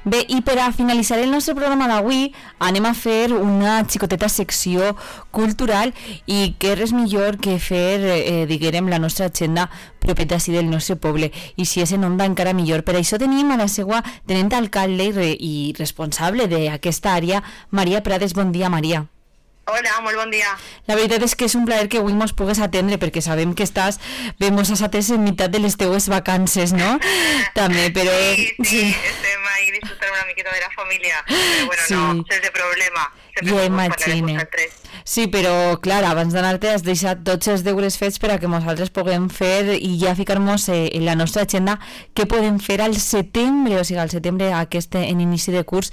Bé, i per a finalitzar el nostre programa d'avui anem a fer una xicoteta secció cultural i què res millor que fer, diguem, la nostra agenda propera d'ací del nostre poble, i si és en Onda encara millor. Per això tenim a la seva tenent alcalde i responsable d'aquesta àrea, Maria Prades. Bon dia, Maria. Hola, molt bon dia. La veritat és que és un plaer que avui mos pugues atendre, perquè sabem que estàs, bé, mos has atès en meitat de les teues vacances, no? També, però... Sí, estem ahí disfrutant una miqueta de la família, però bueno, sí. No, sense problema. Jo imagino. Sí, però, clar, abans d'anar-te has deixat tots els deures fets per a que nosaltres puguem fer i ja ficar-nos en la nostra agenda què podem fer al setembre, o sigui, al setembre en inici de curs,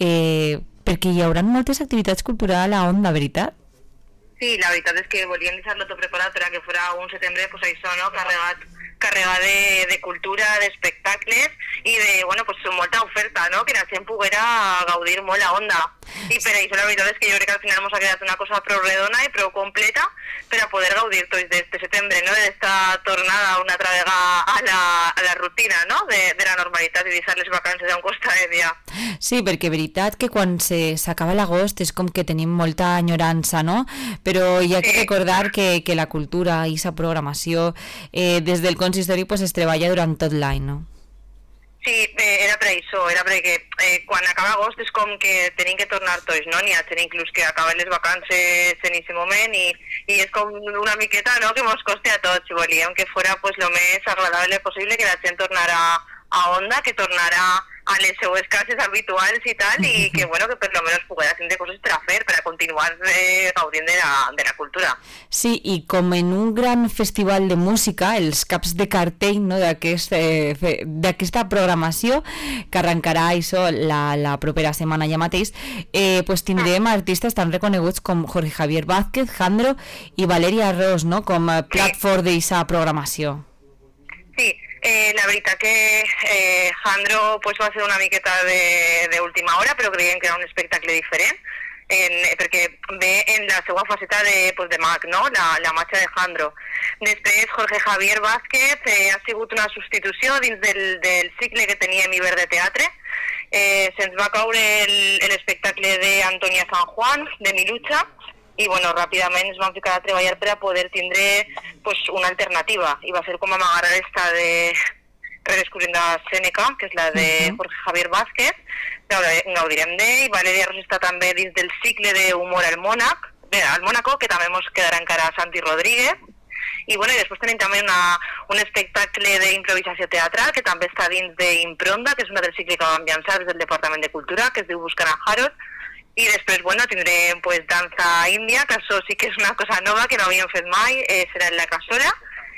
perquè hi haurà moltes activitats culturals a Onda, veritat? Sí, la veritat és que volíem deixar-lo tot preparat per a que fora un setembre, pues això, no?, carregat de cultura, d'espectacles i de, bueno, pues molta oferta, no?, que la gent poguera gaudir molt a Onda. I per això la veritat és que jo crec que al final ens ha quedat una cosa prou redona i prou completa per a poder gaudir tots d'este setembre, no?, d'esta tornada una altra vegada a la rutina, no?, de la normalitat i deixar les vacances a un costat de dia. Sí, perquè veritat que quan s'acaba l'agost és com que tenim molta enyorança, no?, però hi ha que recordar que la cultura i la programació des del consistori pues, es treballa durant tot l'any, no? Sí, era per això, era perquè quan acaba agost és com que tenim que tornar tots, no? N'hi ha gent inclús que acaben les vacances en aquest moment i és com una miqueta, no?, que mos costi a tots. Volíem que fora pues, lo més agradable possible, que la gent tornara a Onda, que tornara a les seues cases habituals i tal, i que, bueno, que per lo menos poguera tindre coses per a fer, per a continuar gaudint de la cultura. Sí, i com en un gran festival de música, els caps de cartell, no?, d'aquesta programació, que arrencarà això la propera setmana ja mateix, pues tindrem artistes tan reconeguts com Jorge Javier Vázquez, Jandro i Valeria Ros, no?, com plat fort d'aquesta programació. Sí, la veritat que Jandro pues, va ser una miqueta d'última hora, però creiem que era un espectacle diferent, perquè ve en la seva faceta de mag, no?, la marxa de Jandro. Després Jorge Javier Vázquez ha sigut una substitució dins del cicle que teníem Iber de teatre. Se'ns va caure l'espectacle d'Antonia San Juan, de Milucha, i bueno, ràpidament ens vam ficar a treballar per a poder tindre pues, una alternativa, i va ser com amagar esta de Redescubriendo a Sèneca, que és la de Jorge Javier Vázquez, gaudirem d'ell. Valeria Ros està també dins del cicle d'humor al Mónaco, que també ens quedarà encara Santi Rodríguez, i bueno, i després tenim també un espectacle d'improvisació teatral que també està dins d'Impronda, que és una del cicle que vam llançar des del Departament de Cultura, que es diu Buscant a Harold. I després, bueno, tindrem pues, dansa índia, que això sí que és una cosa nova que no havíem fet mai, serà en la cassola.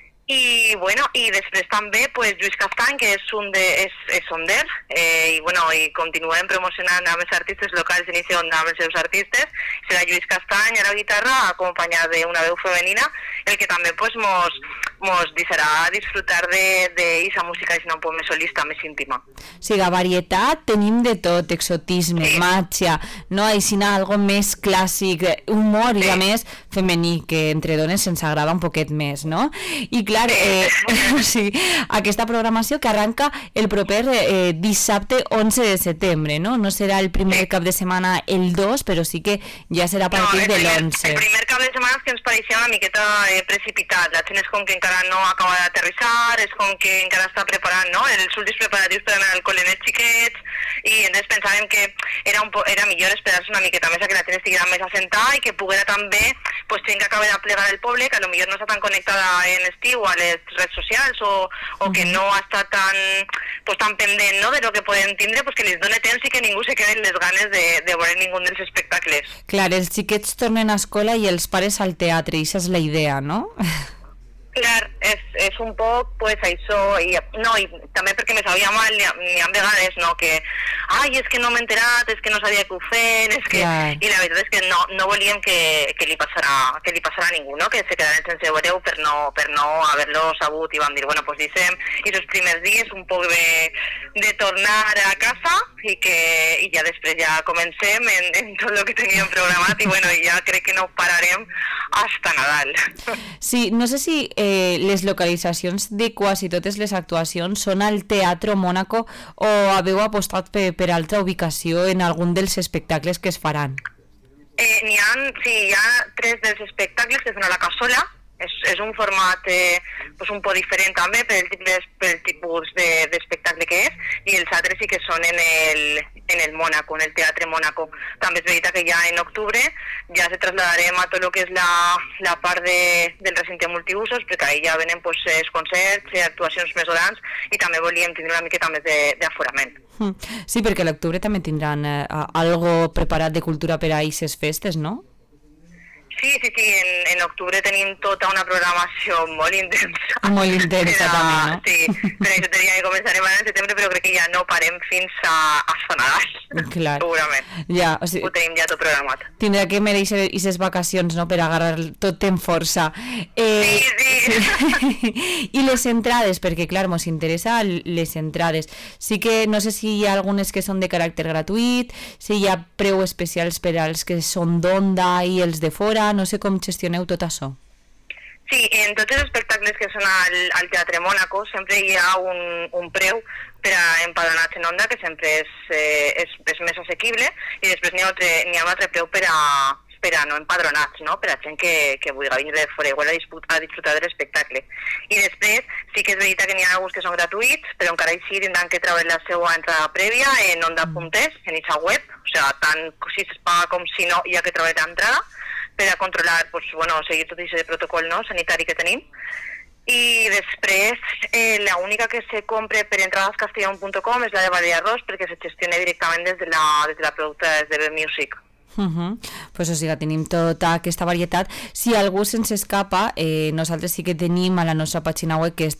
I, bueno, i després també pues, Lluís Castany, que és sonder, i, bueno, i continuem promocionant amb els artistes locals d'Inici Onda, amb els seus artistes. Serà Lluís Castany a la guitarra, acompanyat d'una veu femenina, el que també pues, mos deixarà disfrutar d'esa música i un poc més solista, més íntima. Sí, la varietat tenim de tot, exotisme, màgia, no? Aixina algo més clàssic, humor i a més femení, que entre dones se'ns agrada un poquet més, no? I clar, sí, aquesta programació que arranca el proper dissabte 11 de setembre, no? No serà el primer cap de setmana el 2, però sí que ja serà a partir de l'11. El primer cap de setmana és que ens pareixia una miqueta precipitat, la gent és com que encara no acaba d'aterrissar, és com que encara està preparant, no?, els últims preparatius per anar al col·le dels xiquets, i entonces pensàvem que era millor esperar-se una miqueta més a que la gent estiguera més assentada i que poguera també pues, gent que acaba de plegar el poble, que potser no està tan connectada en estiu a les redes socials o que no està tan pendent, no?, de lo que poden tindre, pues, que les doni temps i que ningú se quede les ganes de veure ningú dels espectacles. Clar, els xiquets tornen a escola i els pares al teatre, i això és la idea, no? Clar, és un poc pues, això, i també perquè me sabia mal, n'hi ha vegades, no?, que és que no m'he enterat, és que no sabia què ho feien, és que... I la veritat és que no volíem que li passara a ningú, no?, que se quedaren sense veure per no haver-lo sabut, i vam dir, bueno, pues deixem aquests primers dies un poc de tornar a casa i ja després ja comencem en tot el que teníem programat i bueno, ja crec que no pararem hasta Nadal. Sí, no sé si les localitzacions de quasi totes les actuacions són al Teatro Mónaco o haveu apostat per altra ubicació en algun dels espectacles que es faran? Hi ha 3 dels espectacles que són a la Cassola. És un format pues un poc diferent també pel tipus d'espectacle que és, i els altres sí que són en el Mónaco, en el Teatre Mónaco. També és veritat que ja en octubre ja se trasladarem a tot el que és la part del recinte multiusos, perquè ahí ja venen pues, els concerts, actuacions més grans, i també volíem tindre una miqueta més d'aforament. Sí, perquè a l'octubre també tindran algo preparat de cultura per a aquestes festes, no? Sí, en octubre tenim tota una programació molt intensa. Molt intensa també, no? Sí, però això tenia que començarem en setembre, però crec que ja no parem fins a Sonaràs, segurament. Ja, o sigui, ho tenim ja tot programat. Tindrà que mereixer aquestes vacacions, no?, per agarrar tot en força. Sí. I les entrades, perquè clar, mos interessa les entrades. Sí que no sé si hi ha algunes que són de caràcter gratuït, si hi ha preu especials per als que són d'Onda i els de fora, no sé com gestioneu tot això. Sí, en tots els espectacles que són al Teatre Mónaco sempre hi ha un preu per a empadronats en Onda, que sempre és més assequible, i després n'hi ha un altre preu per a no empadronats, no? Per a gent que vulgui venir de fora igual a disfrutar de l'espectacle. I després sí que és veritat que n'hi ha alguns que són gratuïts, però encara així tindran que treure la seva entrada prèvia en onda.es, en aquesta web, o sigui, tant si es paga com si no hi ha que treure l'entrada, per a controlar, pues, bueno, seguir tot aquest protocol, no?, sanitari que tenim. I després, la única que se compra per entradascastellón.com és la de Valeria Ros, perquè se gestiona directament des de la productora, des de Music. Pues o sigui, tenim tota aquesta varietat. Si algú se'ns escapa, nosaltres sí que tenim a la nostra pàgina web, que és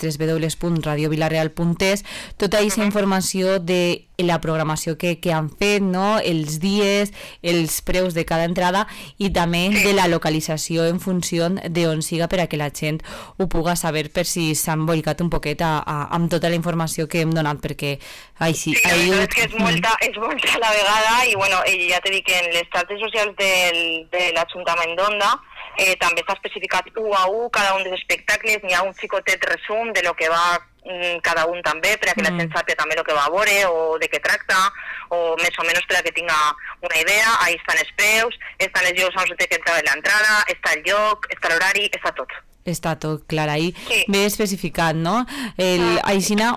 www.radiovilareal.es, tota aquesta informació de la programació que han fet, no?, els dies, els preus de cada entrada i també de la localització en funció d'on siga, per a que la gent ho puga saber, per si s'han embolicat un poquet amb tota la informació que hem donat, perquè sí, és que és molta a la vegada, i bueno, ja t'he dit que en les xarxes socials de l'Ajuntament d'Onda també està especificat 1 a 1 cada un dels espectacles, n'hi ha un xicotet resum de lo que va cada un també, per a que la gent sàpiga també el que va a veure o de què tracta, o més o menys per a que tinga una idea. Ahí estan els preus, estan els llocs on s'ha de entrar l'entrada, està el lloc, està l'horari, està tot. Està tot clar, ahí sí. Bé especificat, no? Aixina,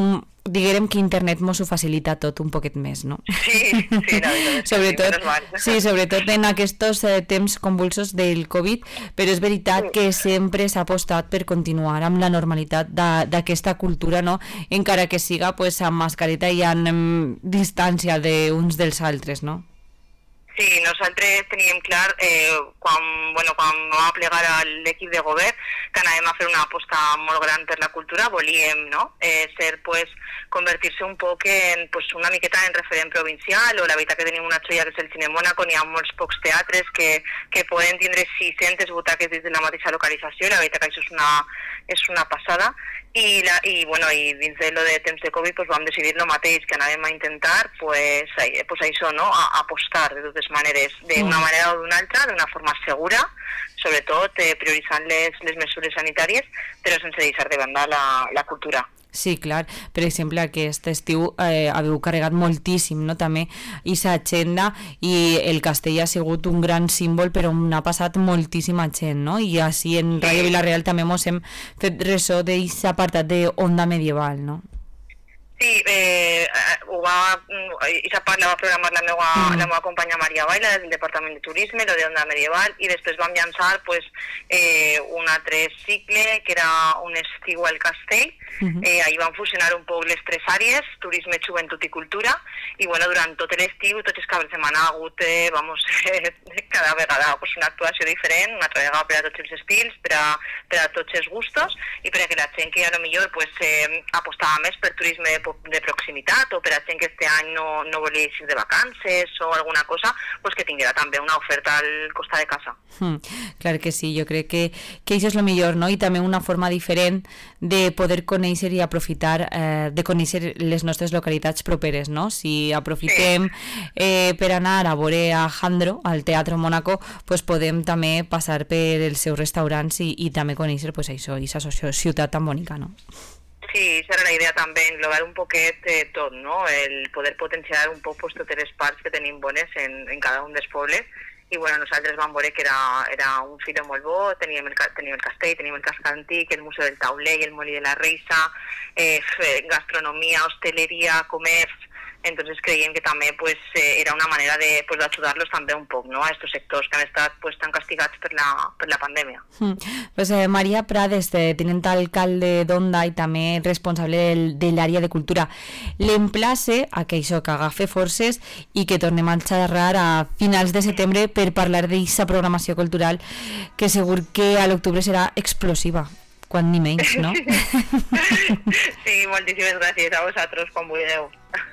diguem que internet mos ho facilita tot un poquet més, no? Sí, la veritat és sobretot en aquests temps convulsos del Covid, però és veritat que sempre s'ha apostat per continuar amb la normalitat d'aquesta cultura, no? Encara que siga pues, amb mascareta i amb distància d'uns dels altres, no? Sí, nosaltres teníem clar, quan vam plegar a l'equip de govern, que anàvem a fer una aposta molt gran per la cultura, volíem, no?, ser, pues, convertir-se un poc en, pues, una miqueta en referent provincial, o la veritat que tenim una xoia que és el Cine Mónaco, n'hi ha molts pocs teatres que poden tindre 600 butaques dins de la mateixa localització, i la veritat que això és una passada. I dins de lo de temps de Covid pues vam decidir lo mateix, que anàvem a intentar pues això, no?, a apostar de totes maneres, d'una manera o d'una altra, d'una forma segura, sobretot prioritzant les mesures sanitàries, però sense deixar de banda la cultura. Sí, clar. Per exemple, aquest estiu haveu carregat moltíssim, no?, també aquesta agenda, i el castell ha sigut un gran símbol, però on ha passat moltíssima gent, no? I així en Ràdio Vila-real també mos hem fet ressò d'aquest apartat d'Onda Medieval, no? Sí, aquesta part la va programar la meva companya Maria Baila del Departament de Turisme, lo de Onda Medieval, i després vam llançar pues, un altre cicle que era un estiu al castell. Ahí van fusionar un poc les 3 àrees, turisme, joventut i cultura, i bueno, durant tot l'estiu, tots els caps de setmana ha hagut cada vegada pues, una actuació diferent, una altra vegada per a tots els estils, per a tots els gustos, i per a que la gent que a lo millor pues, apostava més per turisme de proximitat, o per a gent que este any no volia eixir de vacances o alguna cosa, pues que tinguera també una oferta al costat de casa. Clar que sí, jo crec que això és el millor, no? I també una forma diferent de poder conèixer i aprofitar de conèixer les nostres localitats properes, no? Si aprofitem per anar a veure a Jandro, al Teatre Mónaco, pues podem també passar per els seus restaurants i també conèixer pues, això, i aquesta ciutat tan bonica, no? Sí, esa era la idea també, englobar un poquet tot, no? El poder potenciar un poc pues, totes les parts que tenim bones en cada un dels pobles. I bueno, nosaltres vam veure que era un filo molt bo, teníem el castell, teníem el casc antic, el Museu del Tauler i el Molí de la Reisa, gastronomia, hosteleria, comerç. Entonces creiem que també pues, era una manera de pues, d'ajudar-los també un poc, no? A estos sectors que han estat pues, tan castigats per la pandèmia. Pues, Maria Prades, tinent alcalde d'Onda i també responsable de l'àrea de cultura, l'emplace a que això, que agafe forces i que tornem a xerrar a finals de setembre per parlar d'aquesta programació cultural que segur que a l'octubre serà explosiva, quan ni menys, no? Sí, moltíssimes gràcies a vosaltres quan vulgueu.